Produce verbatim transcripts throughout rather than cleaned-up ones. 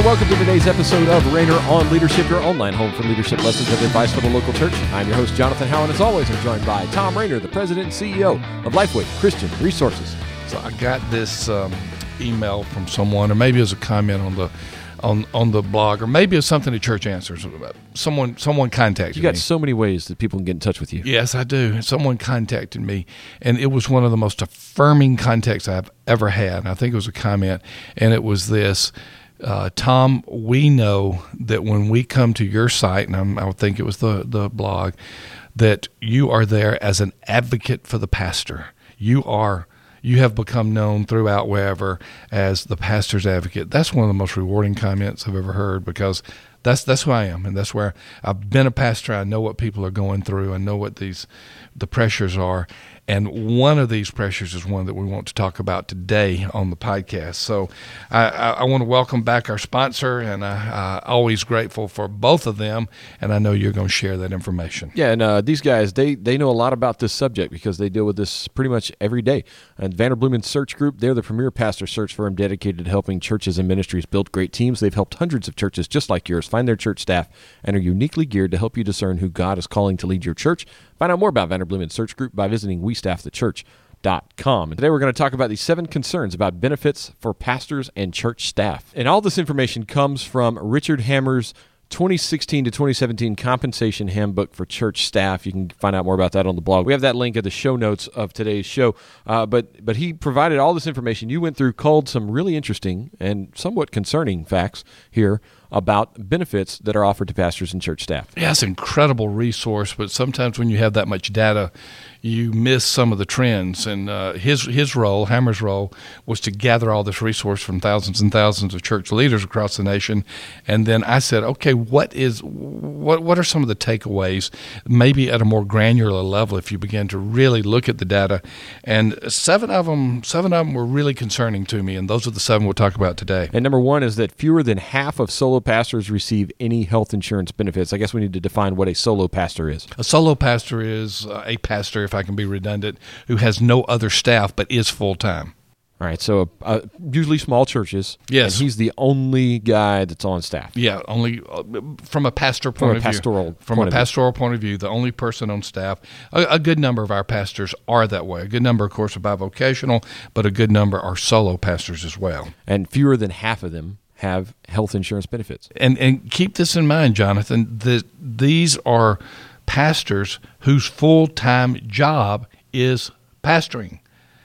welcome to today's episode of Rainer on Leadership, your online home for leadership lessons and advice for the local church. I'm your host, Jonathan Howe, and as always, I'm joined by Tom Rainer, the President and C E O of Lifeway Christian Resources. So I got this um, email from someone, or maybe it was a comment on the on on the blog, or maybe it's something that Church Answers. Someone someone contacted me. You got me. So many ways that people can get in touch with you. Yes, I do. Someone contacted me, and it was one of the most affirming contacts I've ever had. I think it was a comment, and it was this. Uh, Tom, we know that when we come to your site, and I'm, I would think it was the, the blog, that you are there as an advocate for the pastor. You are, you have become known throughout wherever as the pastor's advocate. That's one of the most rewarding comments I've ever heard, because that's that's who I am, and that's where I've been a pastor. I know what people are going through. I know what these the pressures are. And one of these pressures is one that we want to talk about today on the podcast. So I, I, I want to welcome back our sponsor, and I'm uh, always grateful for both of them, and I know you're going to share that information. Yeah, and uh, these guys, they they know a lot about this subject because they deal with this pretty much every day. And Vanderbloemen Search Group, they're the premier pastor search firm dedicated to helping churches and ministries build great teams. They've helped hundreds of churches just like yours find their church staff and are uniquely geared to help you discern who God is calling to lead your church. Find out more about Vanderbloemen Search Group by visiting we staff the church dot com. And today we're going to talk about the seven concerns about benefits for pastors and church staff. And all this information comes from Richard Hammer's twenty sixteen to twenty seventeen Compensation Handbook for Church Staff. You can find out more about that on the blog. We have that link at the show notes of today's show. Uh, but but he provided all this information. You went through, culled some really interesting and somewhat concerning facts here about benefits that are offered to pastors and church staff. Yeah, it's an incredible resource, but sometimes when you have that much data, you miss some of the trends. And uh, his his role, Hammer's role, was to gather all this resource from thousands and thousands of church leaders across the nation. And then I said, okay, what is what what are some of the takeaways, maybe at a more granular level, if you begin to really look at the data? And seven of them, seven of them were really concerning to me, and those are the seven we'll talk about today. And number one is that fewer than half of solo pastors receive any health insurance benefits. I guess we need to define what a solo pastor is. A solo pastor is uh, a pastor, if I can be redundant, who has no other staff but is full-time. All right, so uh, usually small churches. Yes. And he's the only guy that's on staff. Yeah, only uh, from a pastor point from a of pastoral view. From point a of pastoral view. point of view, the only person on staff. A, a good number of our pastors are that way. A good number, of course, are bivocational, but a good number are solo pastors as well. And fewer than half of them have health insurance benefits. And and keep this in mind, Jonathan, that these are pastors whose full-time job is pastoring.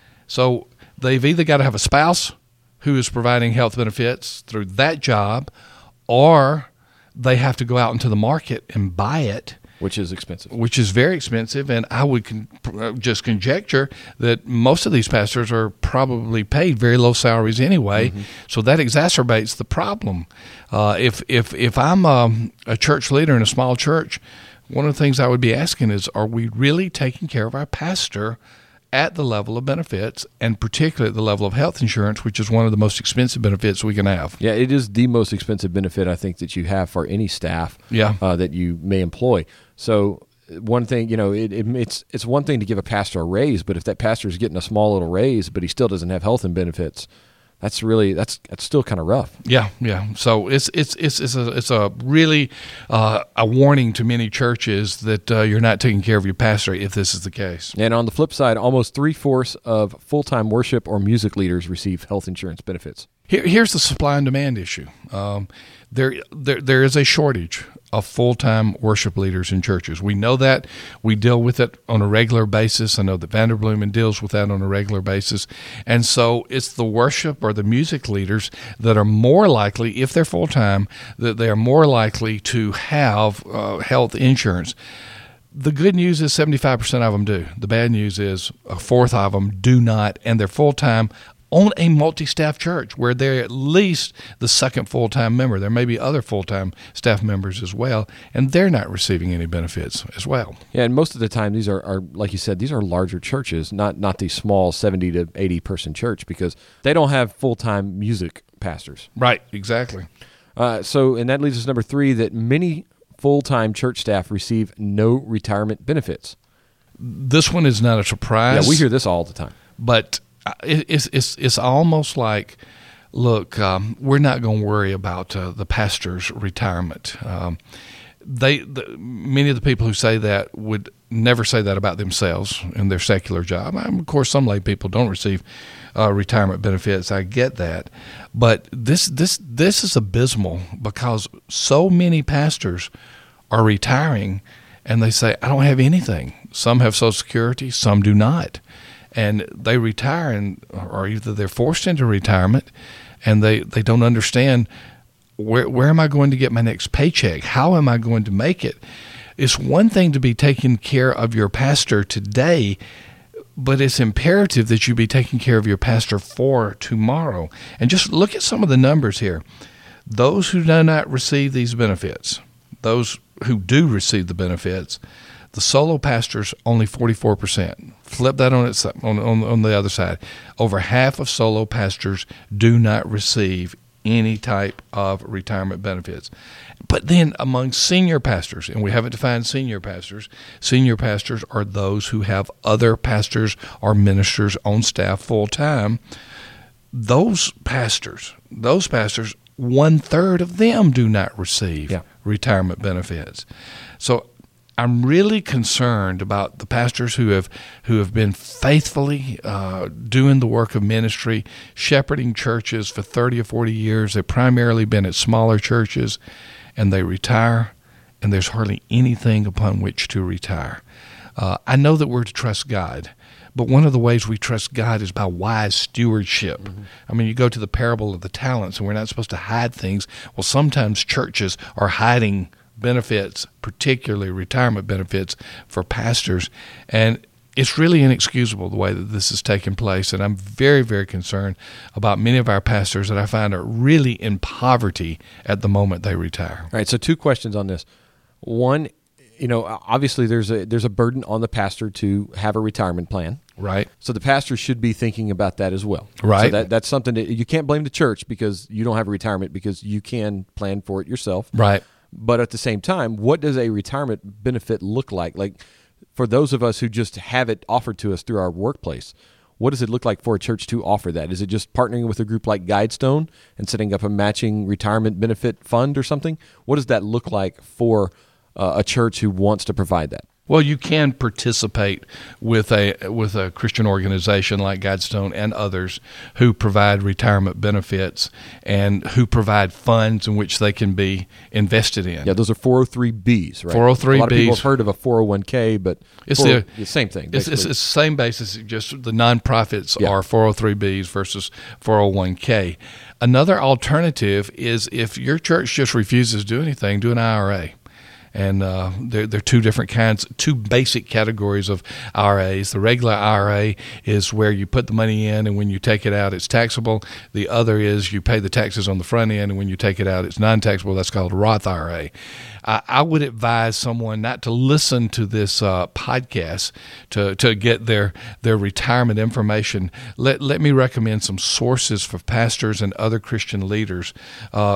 So they've either got to have a spouse who is providing health benefits through that job, or they have to go out into the market and buy it. Which is expensive. Which is very expensive, and I would con- just conjecture that most of these pastors are probably paid very low salaries anyway, mm-hmm. so that exacerbates the problem. Uh, if if if I'm um, a church leader in a small church, one of the things I would be asking is, are we really taking care of our pastor at the level of benefits, and particularly at the level of health insurance, which is one of the most expensive benefits we can have? Yeah, it is the most expensive benefit, I think, that you have for any staff yeah. uh, that you may employ. So one thing, you know, it, it, it's it's one thing to give a pastor a raise, but if that pastor is getting a small little raise, but he still doesn't have health and benefits, that's really that's that's still kind of rough. Yeah, yeah. So it's it's it's it's a it's a really uh, a warning to many churches that uh, you're not taking care of your pastor if this is the case. And on the flip side, almost three-fourths of full-time worship or music leaders receive health insurance benefits. Here, here's the supply and demand issue. Um, there, there, there is a shortage of full-time worship leaders in churches. We know that. We deal with it on a regular basis. I know that Vanderbloemen deals with that on a regular basis. And so it's the worship or the music leaders that are more likely, if they're full-time, that they are more likely to have uh, health insurance. The good news is seventy-five percent of them do. The bad news is a fourth of them do not, and they're full-time on a multi-staff church where they're at least the second full-time member. There may be other full-time staff members as well, and they're not receiving any benefits as well. Yeah, and most of the time these are, are like you said, these are larger churches, not not the small seventy to eighty person church, because they don't have full-time music pastors. Right, exactly. Uh, so, and that leads us to number three, that many full-time church staff receive no retirement benefits. This one is not a surprise. Yeah, we hear this all the time. But it's it's it's almost like look, um, we're not going to worry about uh, the pastor's retirement. Um, they, the, many of the people who say that would never say that about themselves in their secular job. I mean, of course, some lay people don't receive uh, retirement benefits. I get that, but this this this is abysmal because so many pastors are retiring, and they say, "I don't have anything." Some have Social Security, some do not, and they retire, and or either they're forced into retirement, and they, they don't understand. Where where am I going to get my next paycheck? How am I going to make it? It's one thing to be taking care of your pastor today, but it's imperative that you be taking care of your pastor for tomorrow. And just look at some of the numbers here. Those who do not receive these benefits, those who do receive the benefits, the solo pastors, only forty-four percent. Flip that on its on, on, on the other side. Over half of solo pastors do not receive any type of retirement benefits. But then among senior pastors, and we haven't defined senior pastors, senior pastors are those who have other pastors or ministers on staff full time. Those pastors, those pastors, one third of them do not receive yeah. retirement benefits. So I'm really concerned about the pastors who have who have been faithfully uh, doing the work of ministry, shepherding churches for thirty or forty years. They've primarily been at smaller churches, and they retire, and there's hardly anything upon which to retire. Uh, I know that we're to trust God, but one of the ways we trust God is by wise stewardship. Mm-hmm. I mean, you go to the parable of the talents, and we're not supposed to hide things. Well, sometimes churches are hiding benefits, particularly retirement benefits for pastors, and it's really inexcusable the way that this is taking place, and I'm very, very concerned about many of our pastors that I find are really in poverty at the moment they retire. All right, so two questions on this. One, you know, obviously there's a there's a burden on the pastor to have a retirement plan. Right. So the pastor should be thinking about that as well. Right. So that, that's something that you can't blame the church because you don't have a retirement because you can plan for it yourself. Right. But at the same time, what does a retirement benefit look like? Like for those of us who just have it offered to us through our workplace, what does it look like for a church to offer that? Is it just partnering with a group like Guidestone and setting up a matching retirement benefit fund or something? What does that look like for uh, a church who wants to provide that? Well, you can participate with a with a Christian organization like Guidestone and others who provide retirement benefits and who provide funds in which they can be invested in. Yeah, those are four oh three B's, right? four oh three B's. A lot of people have heard of a four oh one k, but it's the, the same thing. It's, it's the same basis, just the nonprofits yeah. are four oh three B's versus four oh one k. Another alternative is if your church just refuses to do anything, do an I R A. And uh, they're, they're two different kinds, two basic categories of I R As. The regular I R A is where you put the money in, and when you take it out, it's taxable. The other is you pay the taxes on the front end, and when you take it out, it's non-taxable. That's called a Roth I R A. Uh, I would advise someone not to listen to this uh, podcast to, to get their, their retirement information. Let, let me recommend some sources for pastors and other Christian leaders. Uh,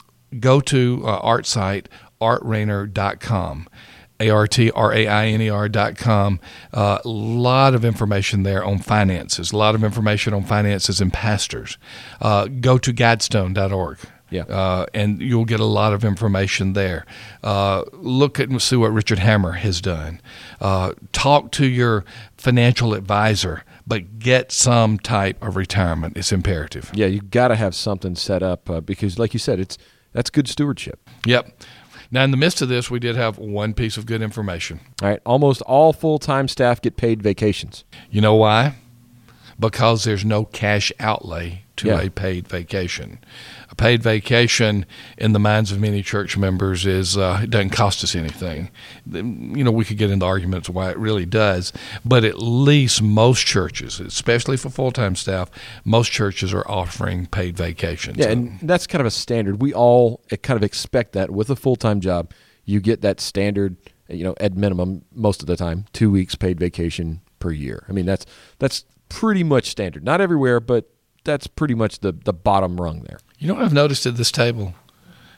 go to uh, our site, art rainer dot com, A R T R A I N E R dot com. A uh, lot of information there on finances, a lot of information on finances and pastors. Uh, go to guidestone dot org. Yeah. Uh, and you'll get a lot of information there. Uh, look at and see what Richard Hammer has done. Uh, talk to your financial advisor, but get some type of retirement. It's imperative. Yeah, you've got to have something set up uh, because, like you said, it's that's good stewardship. Yep. Now, in the midst of this, we did have one piece of good information. All right. Almost all full-time staff get paid vacations. You know why? Because there's no cash outlay to Yeah. a paid vacation. A paid vacation, in the minds of many church members, is uh, it doesn't cost us anything. You know, we could get into arguments why it really does, but at least most churches, especially for full-time staff, most churches are offering paid vacations. Yeah, and that's kind of a standard. We all kind of expect that with a full-time job. You get that standard, you know, at minimum most of the time, two weeks paid vacation per year. I mean, that's that's pretty much standard. Not everywhere, but that's pretty much the, the bottom rung there. You know what I've noticed at this table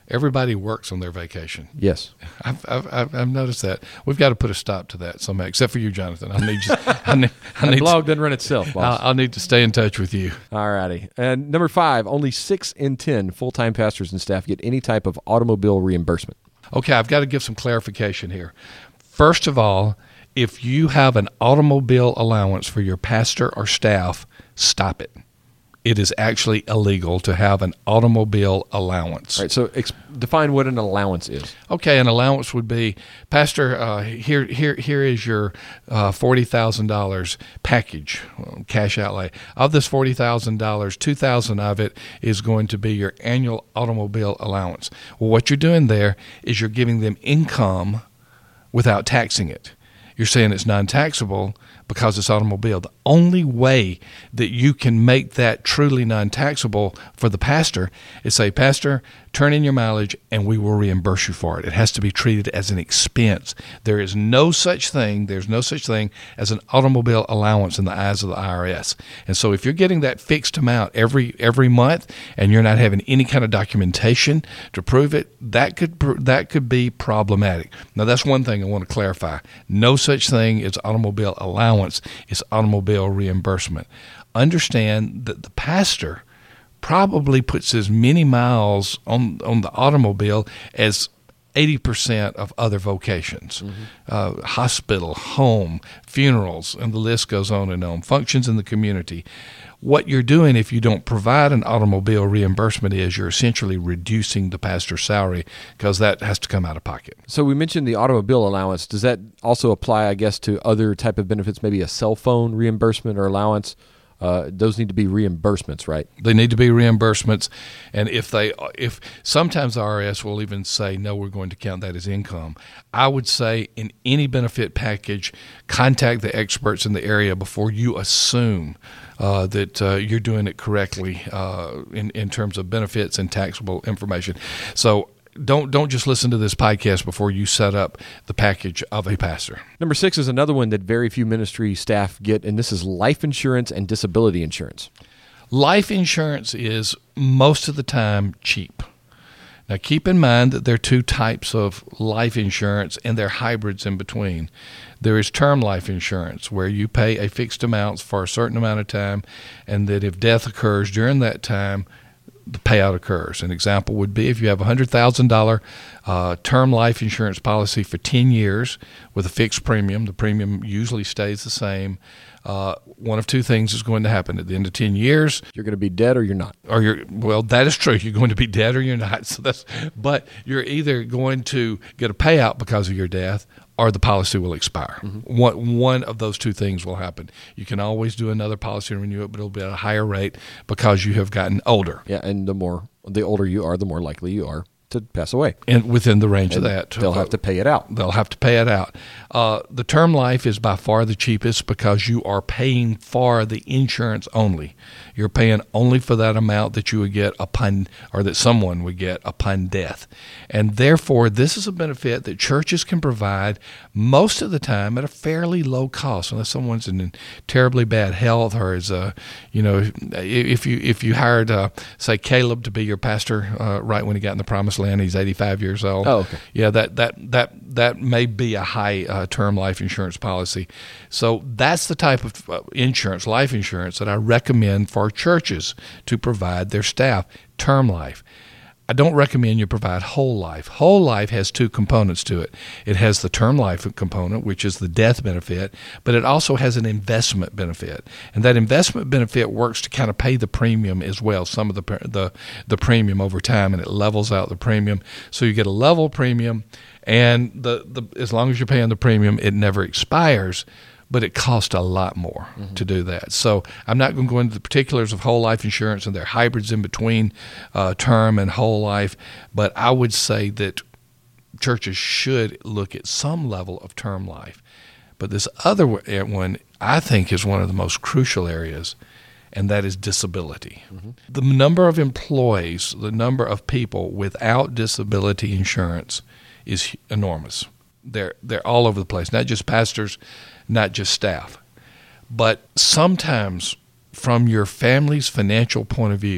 Everybody works on their vacation. Yes. I've, I've, I've I've noticed that. We've got to put a stop to that somehow, except for you, Jonathan. I need you. I need, I need the blog to, doesn't run itself, boss. I'll, I'll need to stay in touch with you. All righty. And number five, only six in ten full-time pastors and staff get any type of automobile reimbursement. Okay, I've got to give some clarification here. First of all, if you have an automobile allowance for your pastor or staff, stop it. It is actually illegal to have an automobile allowance. All right, so ex- define what an allowance is. Okay, an allowance would be, Pastor, uh, here, here, here is your uh, forty thousand dollars package, cash outlay. Of this forty thousand dollars, two thousand dollars of it is going to be your annual automobile allowance. Well, what you're doing there is you're giving them income without taxing it. You're saying it's non-taxable because it's automobile. The only way that you can make that truly non-taxable for the pastor is say, Pastor, turn in your mileage and we will reimburse you for it. It has to be treated as an expense. There is no such thing, there's no such thing as an automobile allowance in the eyes of the I R S. And so if you're getting that fixed amount every every month and you're not having any kind of documentation to prove it, that could that could be problematic. Now that's one thing I want to clarify. No such thing as automobile allowance. It's automobile reimbursement. Understand that the pastor probably puts as many miles on on the automobile as eighty percent of other vocations. Mm-hmm. Uh, hospital, home, funerals, and the list goes on and on. Functions in the community. What you're doing if you don't provide an automobile reimbursement is you're essentially reducing the pastor's salary because that has to come out of pocket. So we mentioned the automobile allowance. Does that also apply, I guess, to other type of benefits, maybe a cell phone reimbursement or allowance? Uh, those need to be reimbursements, right? They need to be reimbursements, and if they, if sometimes the I R S will even say, no, we're going to count that as income. I would say in any benefit package, contact the experts in the area before you assume uh, that uh, you're doing it correctly uh, in, in terms of benefits and taxable information. So Don't don't just listen to this podcast before you set up the package of a pastor. Number six is another one that very few ministry staff get, and this is life insurance and disability insurance. Life insurance is most of the time cheap. Now keep in mind that there are two types of life insurance, and they're hybrids in between. There is term life insurance, where you pay a fixed amount for a certain amount of time, and that if death occurs during that time, the payout occurs. An example would be if you have a one hundred thousand dollars uh, term life insurance policy for ten years with a fixed premium. The premium usually stays the same. Uh, one of two things is going to happen at the end of ten years. You're going to be dead or you're not. Or you're well, that is true. You're going to be dead or you're not. So that's, but you're either going to get a payout because of your death, or the policy will expire. Mm-hmm. One one of those two things will happen. You can always do another policy and renew it, but it'll be at a higher rate because you have gotten older. Yeah, and the more the older you are, the more likely you are to pass away. And within the range and of that. They'll have to pay it out. They'll have to pay it out. Uh, the term life is by far the cheapest because you are paying for the insurance only. You're paying only for that amount that you would get upon, or that someone would get upon death. And therefore, this is a benefit that churches can provide most of the time at a fairly low cost, unless someone's in terribly bad health or is, uh, you know, if you if you hired, uh, say, Caleb to be your pastor uh, right when he got in the promised land, he's eighty-five years old. Oh, okay. Yeah, that that that that may be a high uh, term life insurance policy. So that's the type of uh, insurance, life insurance, that I recommend for churches to provide their staff. Term life. I don't recommend you provide whole life. Whole life has two components to it. It has the term life component, which is the death benefit, but it also has an investment benefit. And that investment benefit works to kind of pay the premium as well, some of the the, the premium over time, and it levels out the premium. So you get a level premium, and the, the as long as you're paying the premium, it never expires. But it costs a lot more mm-hmm. to do that. So I'm not going to go into the particulars of whole life insurance, and there are hybrids in between uh, term and whole life. But I would say that churches should look at some level of term life. But this other one, I think, is one of the most crucial areas, and that is disability. Mm-hmm. The number of employees, the number of people without disability insurance is enormous. They're they're all over the place, not just pastors, not just staff. But sometimes from your family's financial point of view,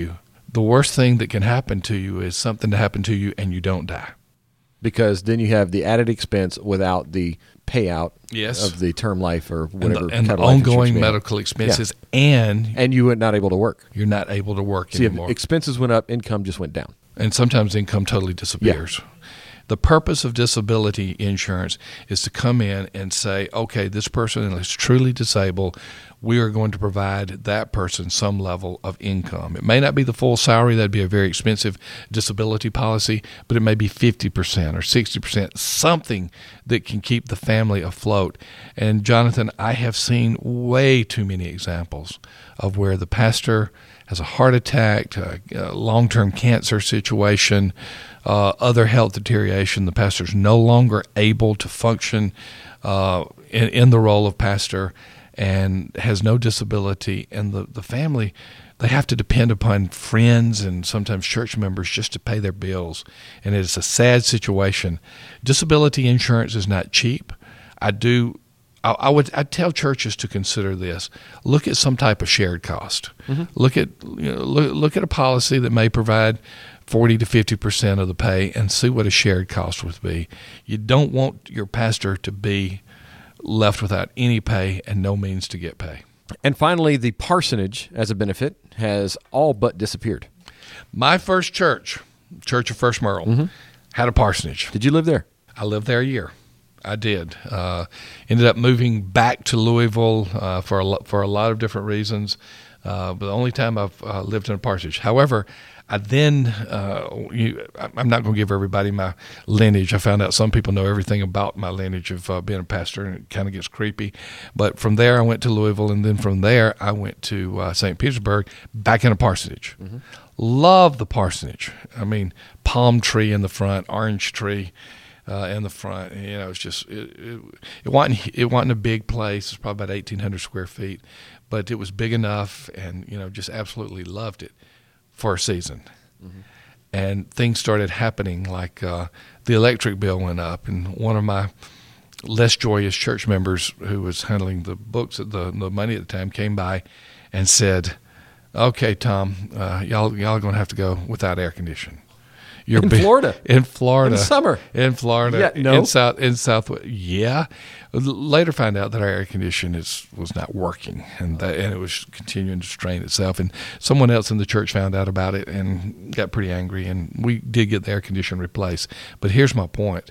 the worst thing that can happen to you is something to happen to you and you don't die. Because then you have the added expense without the payout yes. of the term life or whatever. And the, and the ongoing medical expenses, yeah. and and you were not able to work. You're not able to work so anymore. Expenses went up, income just went down. And sometimes income totally disappears. Yeah. The purpose of disability insurance is to come in and say, okay, this person is truly disabled. We are going to provide that person some level of income. It may not be the full salary. That'd be a very expensive disability policy, but it may be fifty percent or sixty percent, something that can keep the family afloat. And Jonathan, I have seen way too many examples of where the pastor has a heart attack, a long-term cancer situation, uh, other health deterioration. The pastor's no longer able to function uh, in, in the role of pastor and has no disability. And the, the family, they have to depend upon friends and sometimes church members just to pay their bills. And it's a sad situation. Disability insurance is not cheap. I do I, I would I'd tell churches to consider this. Look at some type of shared cost. Mm-hmm. Look at you know, look, look at a policy that may provide forty to fifty percent of the pay and see what a shared cost would be. You don't want your pastor to be left without any pay and no means to get pay. And finally, the parsonage as a benefit has all but disappeared. My first church, Church of First Merle, mm-hmm. had a parsonage. Did you live there? I lived there a year. I did. Uh, ended up moving back to Louisville uh, for a lo- for a lot of different reasons. Uh, but the only time I've uh, lived in a parsonage. However, I then uh, you, I'm not going to give everybody my lineage. I found out some people know everything about my lineage of uh, being a pastor, and it kind of gets creepy. But from there, I went to Louisville, and then from there, I went to uh, Saint Petersburg, back in a parsonage. Mm-hmm. Love the parsonage. I mean, palm tree in the front, orange tree. Uh, in the front, you know, it's just it, it, it wasn't it wasn't a big place. It's probably about eighteen hundred square feet, but it was big enough, and you know, just absolutely loved it for a season. Mm-hmm. And things started happening, like uh, the electric bill went up, and one of my less joyous church members, who was handling the books at the the money at the time, came by and said, "Okay, Tom, uh, y'all y'all are going to have to go without air conditioning." You're in be- Florida, in Florida, in summer, in Florida, yeah, no, in south, in southwest. Yeah, later found out that our air conditioning is was not working, and that, and it was continuing to strain itself. And someone else in the church found out about it and got pretty angry, and we did get the air conditioning replaced. But here's my point: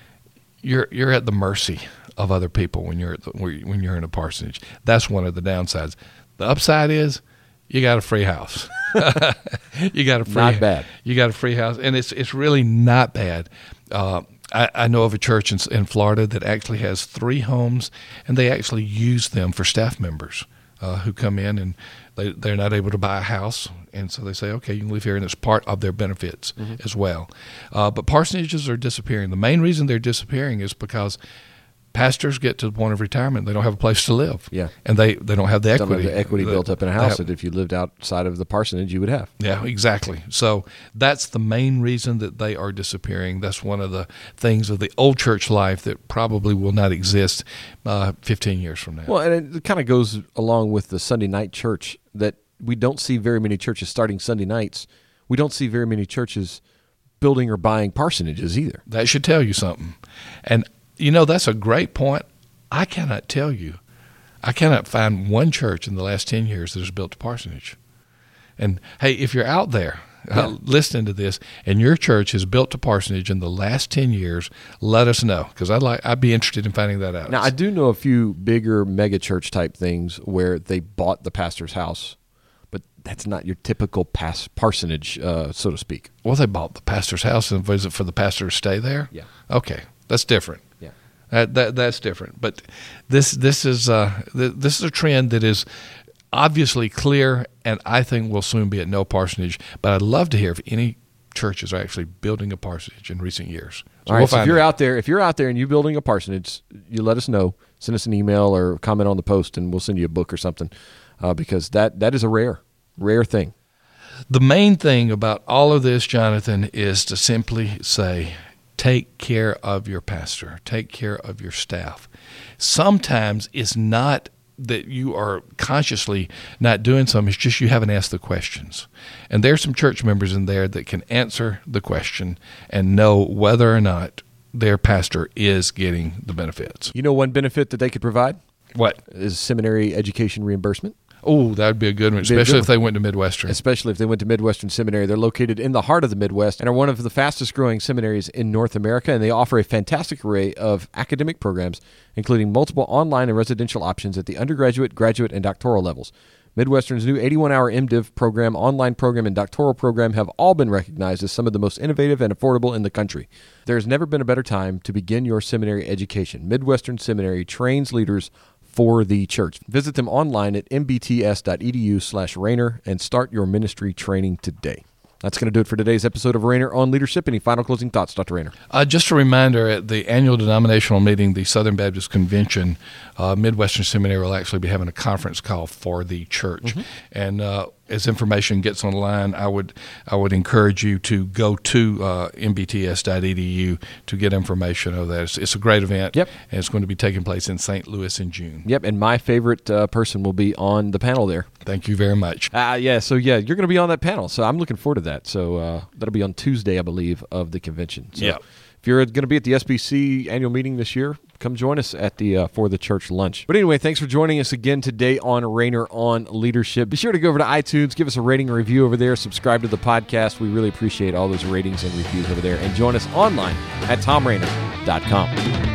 you're you're at the mercy of other people when you're at the, when you're in a parsonage. That's one of the downsides. The upside is you got a free house. you got a free, not bad. You got a free house, and it's it's really not bad. Uh, I, I know of a church in, in Florida that actually has three homes, and they actually use them for staff members uh, who come in and they they're not able to buy a house, and so they say, okay, you can live here, and it's part of their benefits mm-hmm. as well. Uh, but parsonages are disappearing. The main reason they're disappearing is because pastors get to the point of retirement, they don't have a place to live. Yeah. And they, they don't have the equity. Don't have the equity built up in a house that if you lived outside of the parsonage, you would have. Yeah, exactly. So that's the main reason that they are disappearing. That's one of the things of the old church life that probably will not exist uh, fifteen years from now. Well, and it kind of goes along with the Sunday night church, that we don't see very many churches starting Sunday nights. We don't see very many churches building or buying parsonages either. That should tell you something. And you know, that's a great point. I cannot tell you. I cannot find one church in the last ten years that has built a parsonage. And, hey, if you're out there yeah. uh, listening to this and your church has built a parsonage in the last ten years, let us know, because I'd, like, I'd be interested in finding that out. Now, I do know a few bigger mega church type things where they bought the pastor's house, but that's not your typical pas- parsonage, uh, so to speak. Well, they bought the pastor's house, and was it for the pastor to stay there? Yeah. Okay, that's different. Yeah, that, that that's different. But this this is uh, th- this is a trend that is obviously clear, and I think will soon be at no parsonage. But I'd love to hear if any churches are actually building a parsonage in recent years. So All right, we'll so if find you're out. out there, if you're out there and you're building a parsonage, you let us know. Send us an email or comment on the post, and we'll send you a book or something, uh, because that that is a rare, rare thing. The main thing about all of this, Jonathan, is to simply say, take care of your pastor. Take care of your staff. Sometimes it's not that you are consciously not doing something. It's just you haven't asked the questions. And there's some church members in there that can answer the question and know whether or not their pastor is getting the benefits. You know one benefit that they could provide? What? Is seminary education reimbursement. Oh, that would be a good one, especially if they went to Midwestern. Especially if they went to Midwestern Seminary. They're located in the heart of the Midwest and are one of the fastest growing seminaries in North America, and they offer a fantastic array of academic programs, including multiple online and residential options at the undergraduate, graduate, and doctoral levels. Midwestern's new eighty-one hour MDiv program, online program, and doctoral program have all been recognized as some of the most innovative and affordable in the country. There has never been a better time to begin your seminary education. Midwestern Seminary trains leaders for the church. Visit them online at mbts.edu slash Rainer and start your ministry training today. That's going to do it for today's episode of Rainer on Leadership. Any final closing thoughts, Doctor Rainer? Uh, just a reminder, at the annual denominational meeting, the Southern Baptist Convention, uh, Midwestern Seminary will actually be having a conference call for the church. Mm-hmm. And uh, as information gets online, I would I would encourage you to go to uh, m b t s dot e d u to get information of that. It's, it's a great event, yep. and it's going to be taking place in Saint Louis in June. Yep, and my favorite uh, person will be on the panel there. Thank you very much. Uh, yeah, so yeah, you're going to be on that panel, so I'm looking forward to that. So uh, that'll be on Tuesday, I believe, of the convention. So yeah. If you're going to be at the S B C annual meeting this year, come join us at the uh, For the Church lunch. But anyway, thanks for joining us again today on Rainer on Leadership. Be sure to go over to iTunes, give us a rating and review over there, subscribe to the podcast. We really appreciate all those ratings and reviews over there. And join us online at tom rainer dot com.